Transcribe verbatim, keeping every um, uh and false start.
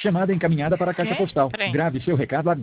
Chamada encaminhada para a caixa Quê? postal. Peraí. Grave seu recado agora.